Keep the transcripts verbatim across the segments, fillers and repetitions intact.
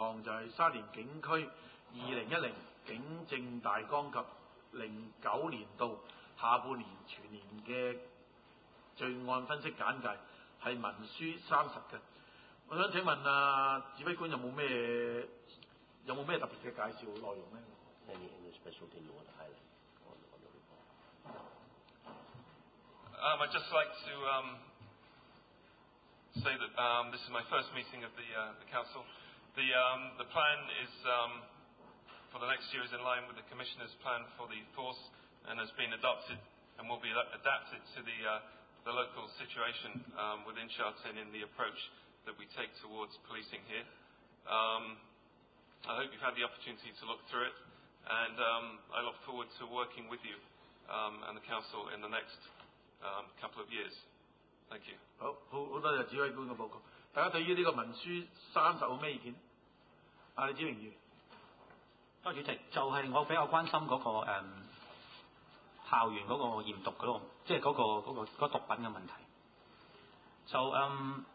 項就係沙田警區二零一零警政大綱及零九年度下半年全年嘅罪案分析簡介，係文書三十嘅。我想請問啊，指揮官有冇咩有冇咩特別嘅介紹內容呢？ Any any special thing you want to highlight on, on the report? Um, I'd just like to um, say that um, this is my first meeting of the, uh, the council. The, um, the plan is um, for the next year is in line with the Commissioner's plan for the force and has been adopted and will be adapted to the, uh, the local situation um, within Sha Tin in the approach that we take towards policing here. Um, I hope you've had the opportunity to look through it. And um, I look forward to working with you um, and the council in the next um, couple of years. Thank you. 好，好好多謝指揮官嘅報告。大家對於呢個文書三十有咩意見？啊，李子榮議員。 多謝主席，就係、是、我比較關心嗰、那個誒、嗯、校園嗰個驗毒嗰、那個，即係嗰個嗰、那個嗰、那個、毒品嘅問題。就嗯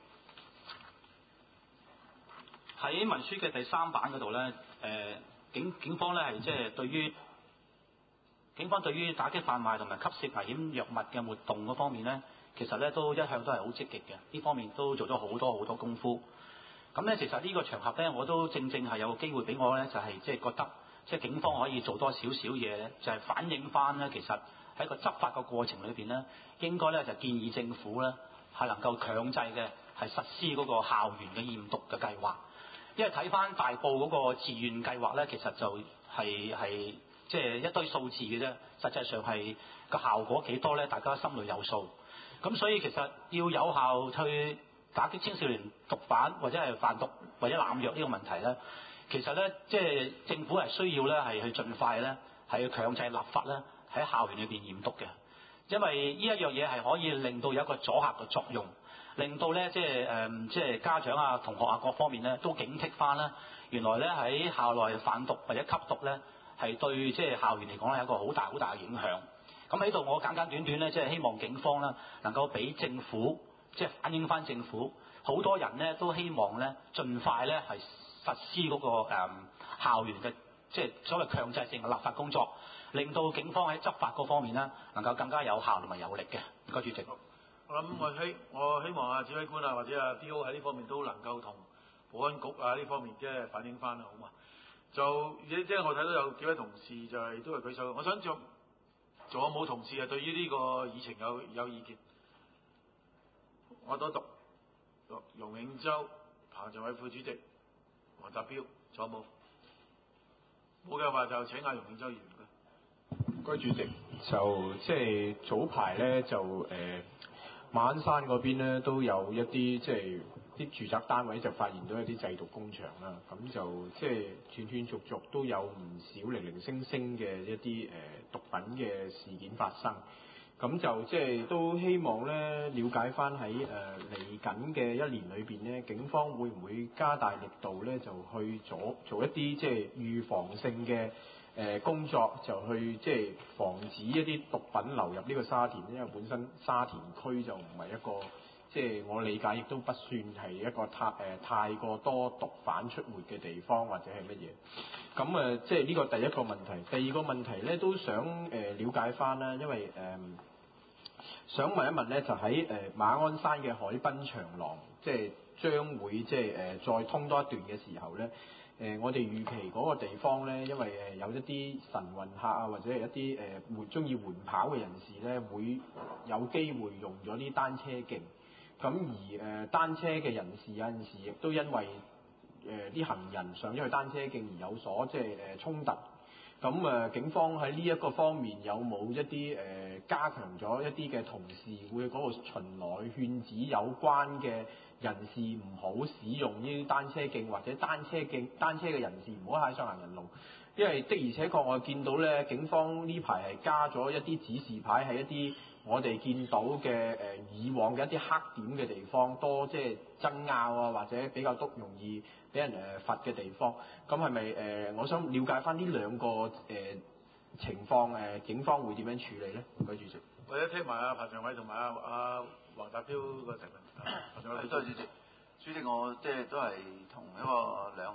喺文書嘅第三版嗰度咧，誒、呃。警警方咧係即係對於警方對於打擊販賣同埋吸食危險藥物嘅活動嗰方面咧，其實咧都一向都係好積極嘅，呢方面都做咗好多好多功夫。咁咧其實呢個場合咧，我都正正係有個機會俾我咧，就係即係覺得即係警方可以做多少少嘢咧，就係、是、反映翻咧，其實喺個執法嘅過程裏邊咧，應該咧就建議政府咧係能夠強制嘅係實施嗰個校園嘅驗毒嘅計劃。因為睇翻大埔嗰個自願計劃咧，其實就係係即係一堆數字嘅啫，實際上係個效果幾多咧，大家心裏有數。咁所以其實要有效去打擊青少年毒販或者係販毒或者濫藥呢個問題咧，其實咧即係政府係需要咧係去盡快咧係要強制立法咧喺校園裏邊驗毒嘅，因為呢一樣嘢係可以令到有一個阻嚇嘅作用。令到咧即係誒即係家長啊、同學啊各方面咧都警惕翻啦。原來咧喺校內販毒或者吸毒咧係對即係校園嚟講咧有一個好大好大嘅影響。咁喺度我簡簡短短咧即係希望警方咧能夠俾政府即係反映翻政府，好多人咧都希望咧盡快咧係實施嗰、那個誒、嗯、校園嘅即係所謂強制性嘅立法工作，令到警方喺執法嗰方面咧能夠更加有效同埋有力嘅。唔該，主席。 我諗我希我希望啊指揮官啊或者啊 D O 喺呢方面都能夠同保安局啊呢方面即係反映翻啦，好嘛？就即係我睇到有幾位同事就係、是、都係舉手，我想仲仲有冇同事係對於呢個議程有有意見？我都讀容永洲、彭俊偉副主席、黃達標，仲有冇？冇嘅話就請阿容永洲議員嘅。 該主席就即係早排咧就誒。呃馬鞍山嗰邊咧都有一啲即係啲住宅單位就發現到一啲製毒工場啦，咁就即係斷斷續續都有唔少零零星星嘅一啲誒、呃、毒品嘅事件發生，咁就即係都希望咧了解翻喺誒嚟緊嘅一年裏邊咧，警方會唔會加大力度咧就去做做一啲即係預防性嘅誒、呃、工作，就去即係防止一啲毒品流入呢個沙田，因為本身沙田區就唔係一個即係我理解亦都不算係一個太誒、呃、太過多毒販出沒嘅地方或者係乜嘢。咁誒、呃、即係呢個第一個問題，第二個問題咧都想誒、呃、了解翻啦，因為誒、呃、想問一問咧，就喺誒、呃、馬鞍山嘅海濱長廊，即係將會即係誒、呃、再通多一段嘅時候咧。誒、呃，我哋預期嗰個地方咧，因為誒有一啲晨運客啊，或者係一啲誒緩中意緩跑嘅人士咧，會有機會用咗啲單車徑。咁而誒、呃、單車嘅人士有陣時亦都因為誒啲、呃、行人上咗去單車徑而有所即係誒衝突。咁誒、呃，警方喺呢一個方面有冇一啲誒、呃、加強咗一啲嘅同事會嗰度巡邏勸止有關嘅人士唔好使用呢啲單車徑，或者單車徑單車嘅人士唔好喺上行人路，因為的而且確我見到咧，警方呢排係加咗一啲指示牌喺一啲我哋見到嘅誒、呃、以往嘅一啲黑點嘅地方，多即係爭拗啊，或者比較都容易俾人誒罰嘅地方。咁係咪誒？我想了解翻呢兩個誒、呃、情況誒、呃，警方會點樣處理咧？唔該，主席。 或者聽埋阿彭常偉同埋阿阿黃達標個提問。彭常偉， 多謝主席。主席，我即係都係同一個兩個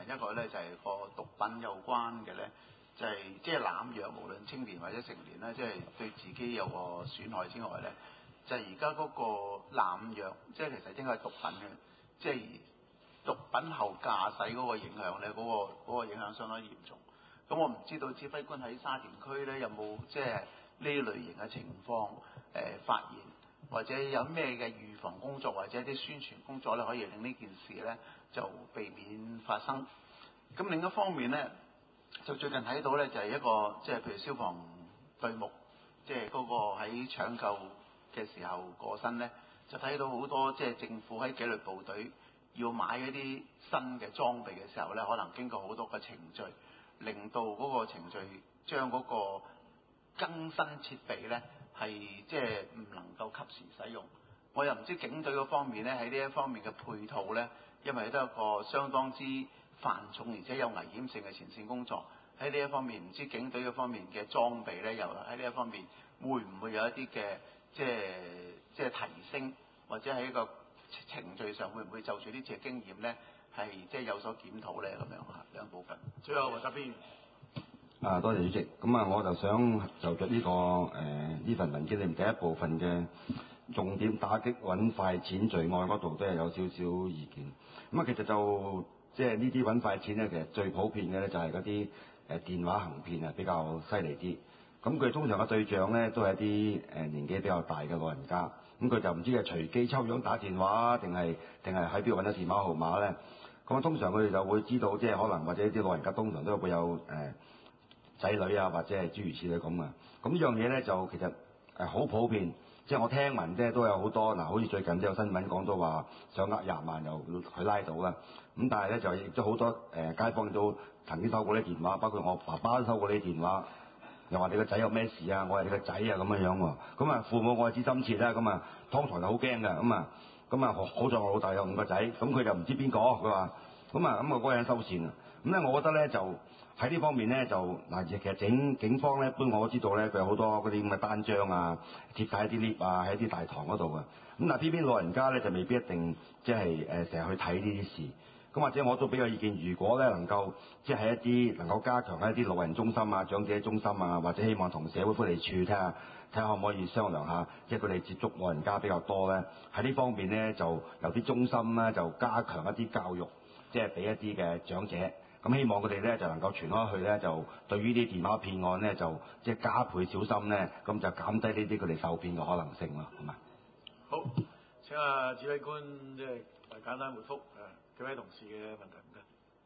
一個咧就係、是、個毒品有關嘅咧，就係即係濫藥，無論青年或者成年咧，即、就、係、是、對自己有個損害之外咧，就係而家嗰個濫藥，即、就、係、是、其實應該係毒品嘅，即、就、係、是、毒品後駕駛嗰個影響咧，嗰、那個那個影響相當嚴重。咁我唔知道指揮官喺沙田區咧有冇即係呢類型嘅情況誒、呃、發現，或者有咩嘅預防工作或者啲宣傳工作咧，可以令呢件事咧就避免發生。咁另一方面咧，就最近睇到咧就係、是、一個即係譬如消防隊目，即係嗰個喺搶救嘅時候過身咧，就睇到好多即係、就是、政府喺紀律部隊要買一啲新嘅裝備嘅時候咧，可能經過好多個程序。令到嗰個程序將嗰個更新設備咧係即係唔能夠及時使用。我又唔知警隊嗰方面咧喺呢一方面嘅配套咧，因為都係一個相當之繁重而且有危險性嘅前線工作。喺呢一方面，唔知警隊嗰方面嘅裝備咧，又喺呢一方面會唔會有一啲嘅即係即係提升，或者喺一個程序上會唔會就住呢次嘅經驗咧？係即係有所檢討咧，咁樣嚇兩部分。最後黃澤邊啊，多謝主席。咁啊，我就想就着呢、這個誒呢、呃、份文件裏面第一部分嘅重點打擊揾快錢罪案嗰度，都係有少少意見。咁啊，其實就即係呢啲揾快錢咧，其實最普遍嘅咧就係嗰啲誒電話行騙啊，比較犀利啲。咁佢通常嘅對象咧都係一啲誒年紀比較大嘅老人家。咁佢就唔知係隨機抽樣打電話，定係定係喺邊度揾到電話號碼咧？咁通常佢哋就會知道，即係可能或者啲老人家通常都會有誒仔、呃、女啊，或者係諸如此類咁啊。咁呢樣嘢咧就其實誒好普遍，即係我聽聞啫都有好多嗱，好似最近都有新聞講到話想呃廿萬又佢拉到啦。咁但係咧就亦都好多誒、呃、街坊都曾經收過啲電話，包括我爸爸都收過啲電話，又話你個仔有咩事啊？我係你個仔啊咁樣樣喎。咁啊父母愛子心切啦，咁啊當堂就好驚㗎，咁啊。咁啊，好好在我老豆有五個仔，咁佢就唔知邊個，佢話，咁啊，咁啊嗰個人收線啊，咁咧，我覺得咧就喺呢方面咧就嗱，其實整警方咧，一般我都知道咧，佢有好多嗰啲咁嘅單張啊，貼喺啲 lift 啊，喺啲大堂嗰度啊，咁但係偏偏老人家咧就未必一定即係誒成日去睇呢啲事，咁或者我都比較意見，如果咧能夠即係喺一啲能夠加強喺一啲老人中心啊、長者中心啊，或者希望同社會福利處睇下。睇下可唔可以商量下，即係佢哋接觸老人家比較多咧，喺呢方面咧就有啲中心咧就加強一啲教育，即係俾一啲嘅長者，咁希望佢哋咧就能夠傳開去咧，就對於啲電話騙案咧就即係加倍小心咧，咁就減低呢啲佢哋受騙嘅可能性咯，係嘛？ 好，請阿指揮官即係簡單回覆誒幾位同事嘅問題唔該。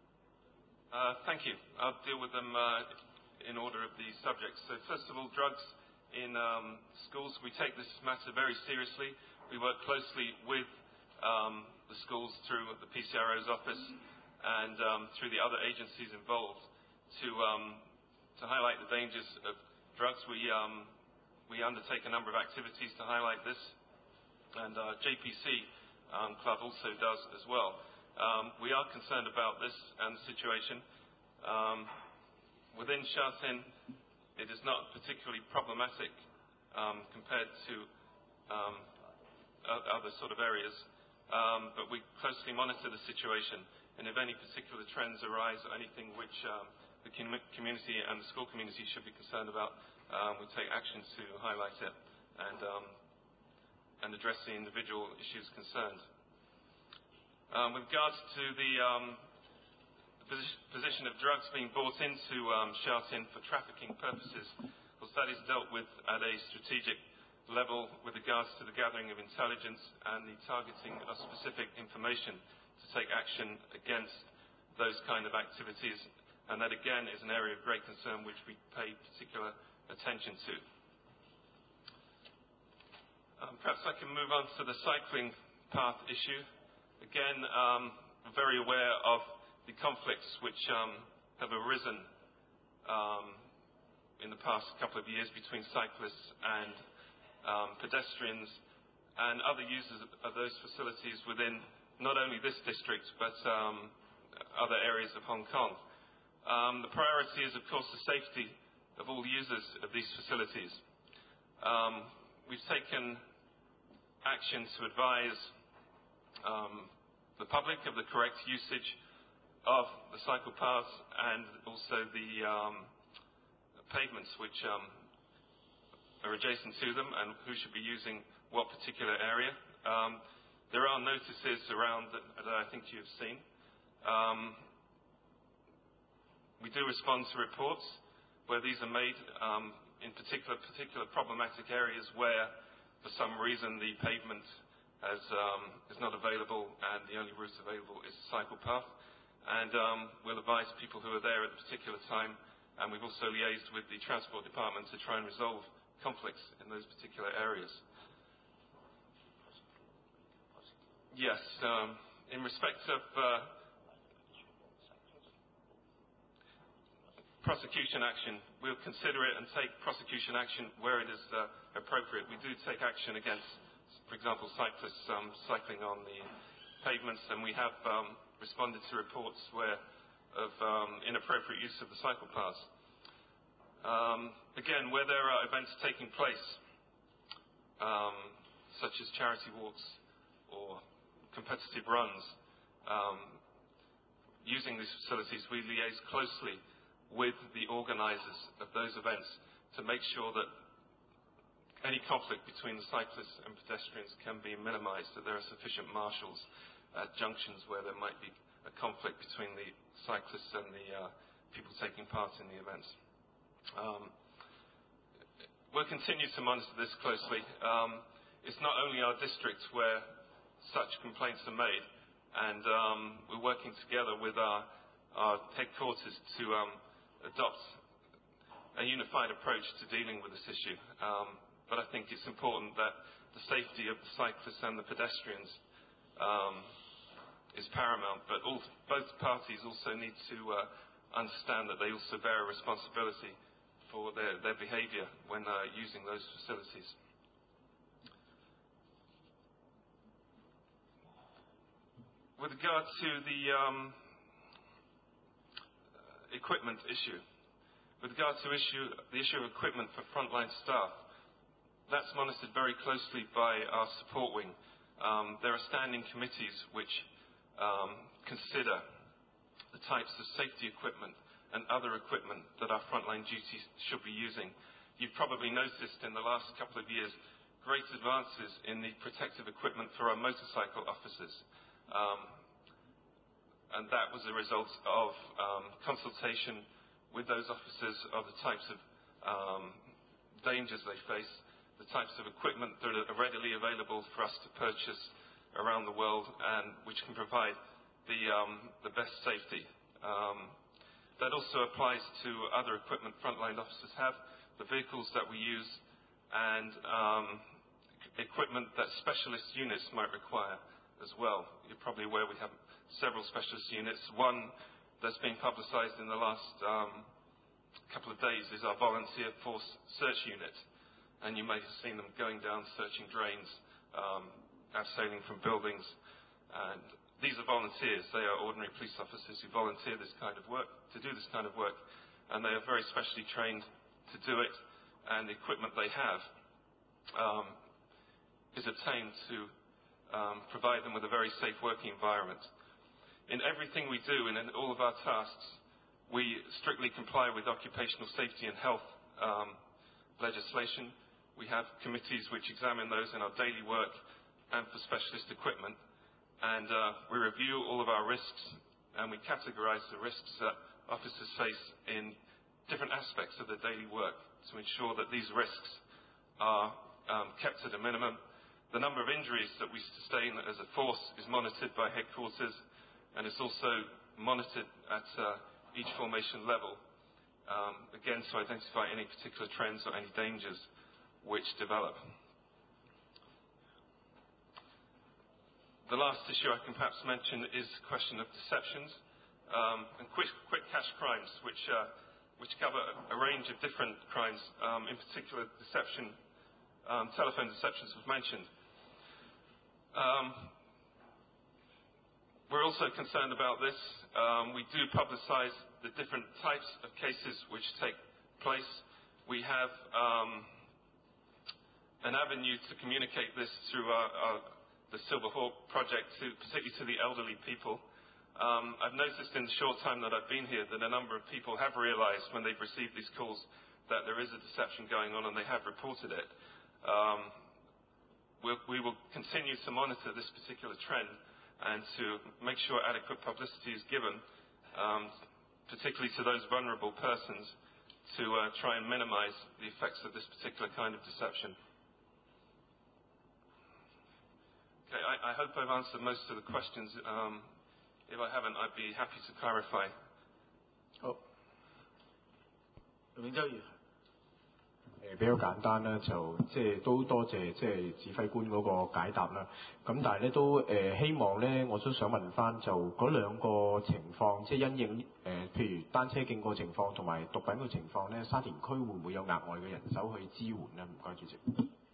Uh, thank you. I'll deal with them uh, in order of the subjects. So first of all, drugs. In um, schools, we take this matter very seriously. We work closely with um, the schools through the P C R O's office and um, through the other agencies involved to um, to highlight the dangers of drugs. We um, we undertake a number of activities to highlight this, and our J P C um, club also does as well. Um, we are concerned about this and the situation um, within Sha Tin. It is not particularly problematic um, compared to um, other sort of areas, um, but we closely monitor the situation, and if any particular trends arise or anything which um, the com- community and the school community should be concerned about, um, we take action to highlight it and, um, and address the individual issues concerned. Um, with regards to the um, position of drugs being brought into um, Sha Tin for trafficking purposes, well, that is dealt with at a strategic level with regards to the gathering of intelligence and the targeting of specific information to take action against those kind of activities, and that again is an area of great concern which we pay particular attention to. Um, perhaps I can move on to the cycling path issue. Again, um, I'm very aware of the conflicts which um, have arisen um, in the past couple of years between cyclists and um, pedestrians and other users of those facilities within not only this district but um, other areas of Hong Kong. Um, the priority is, of course, the safety of all users of these facilities. Um, we've taken action to advise um, the public of the correct usage of the cycle paths and also the um, pavements which um, are adjacent to them and who should be using what particular area. Um, there are notices around that, that I think you've seen. Um, we do respond to reports where these are made um, in particular particular problematic areas where for some reason the pavement has, um, is not available and the only route available is a cycle path. And um, we'll advise people who are there at the particular time, and we've also liaised with the Transport Department to try and resolve conflicts in those particular areas. Yes, um, in respect of uh, prosecution action, we'll consider it and take prosecution action where it is uh, appropriate. We do take action against, for example, cyclists um, cycling on the pavements, and we have um, responded to reports where of um, inappropriate use of the cycle paths. Um, again, where there are events taking place, um, such as charity walks or competitive runs, um, using these facilities, we liaise closely with the organisers of those events to make sure that any conflict between the cyclists and pedestrians can be minimised, that there are sufficient marshals at junctions where there might be a conflict between the cyclists and the uh, people taking part in the events. Um, we'll continue to monitor this closely. Um, it's not only our district where such complaints are made, and um, we're working together with our, our headquarters to um, adopt a unified approach to dealing with this issue. Um, but I think it's important that the safety of the cyclists and the pedestrians um, is paramount, but all, both parties also need to uh, understand that they also bear a responsibility for their, their behaviour when uh, using those facilities. With regard to the um, equipment issue, with regard to issue, the issue of equipment for frontline staff, that's monitored very closely by our support wing. Um, there are standing committees which um, consider the types of safety equipment and other equipment that our frontline duties should be using. You've probably noticed in the last couple of years great advances in the protective equipment for our motorcycle officers. Um, and that was a result of um, consultation with those officers of the types of um, dangers they face, the types of equipment that are readily available for us to purchase around the world and which can provide the, um, the best safety. Um, that also applies to other equipment frontline officers have, the vehicles that we use, and um, equipment that specialist units might require as well. You're probably aware we have several specialist units. One that's been publicised in the last um, couple of days is our volunteer force search unit. And you may have seen them going down searching drains, um, abseiling from buildings. And these are volunteers. They are ordinary police officers who volunteer this kind of work, to do this kind of work. And they are very specially trained to do it. And the equipment they have um, is obtained to um, provide them with a very safe working environment. In everything we do and in all of our tasks, we strictly comply with occupational safety and health um, legislation. We have committees which examine those in our daily work and for specialist equipment. And uh, we review all of our risks and we categorise the risks that officers face in different aspects of their daily work to ensure that these risks are um, kept at a minimum. The number of injuries that we sustain as a force is monitored by headquarters, and it's also monitored at uh, each formation level, um, again to identify any particular trends or any dangers which develop. The last issue I can perhaps mention is the question of deceptions um, and quick, quick cash crimes, which, uh, which cover a range of different crimes, um, in particular deception, um, telephone deceptions was mentioned. Um, we're also concerned about this. Um, we do publicise the different types of cases which take place. We have um, an avenue to communicate this through our, our, the Silver Hawk project, to, particularly to the elderly people. Um, I've noticed in the short time that I've been here that a number of people have realized when they've received these calls that there is a deception going on and they have reported it. Um, we'll, we will continue to monitor this particular trend and to make sure adequate publicity is given, um, particularly to those vulnerable persons, to uh, try and minimize the effects of this particular kind of deception. Okay, I, I hope I've answered most of the questions. Um, if I haven't, I'd be happy to clarify. 好，永洲議員。 誒比較簡單啦，就即係都多謝即係指揮官嗰個解答啦。咁但係咧都誒、呃、希望咧，我都想問翻就嗰兩個情況，即係因應誒、呃、譬如單車徑個情況同埋毒品個情況咧，沙田區會唔會有額外嘅人手去支援咧？唔該，主席。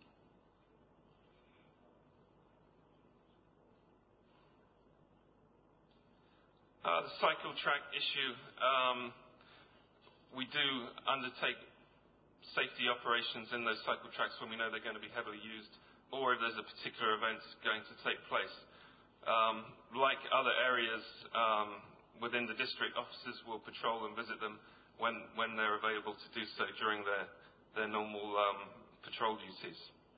Uh, the cycle track issue, um, we do undertake safety operations in those cycle tracks when we know they're going to be heavily used or if there's a particular event going to take place. Um, like other areas um, within the district, officers will patrol and visit them when, when they're available to do so during their, their normal um, patrol duties.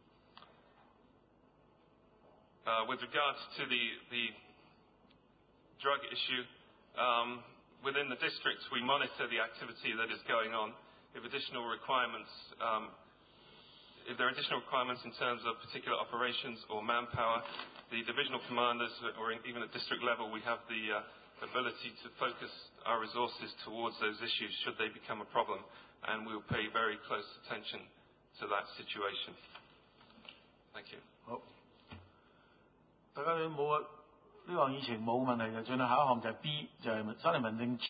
Uh, with regards to the, the drug issue, Um, within the district, we monitor the activity that is going on. If additional requirements, um, if there are additional requirements in terms of particular operations or manpower, the divisional commanders, or even at district level, we have the uh, ability to focus our resources towards those issues should they become a problem, and we will pay very close attention to that situation. Thank you. 好，大家都冇啊。呢項議程冇問題嘅，進行下一項就係 B，就係沙田民政處。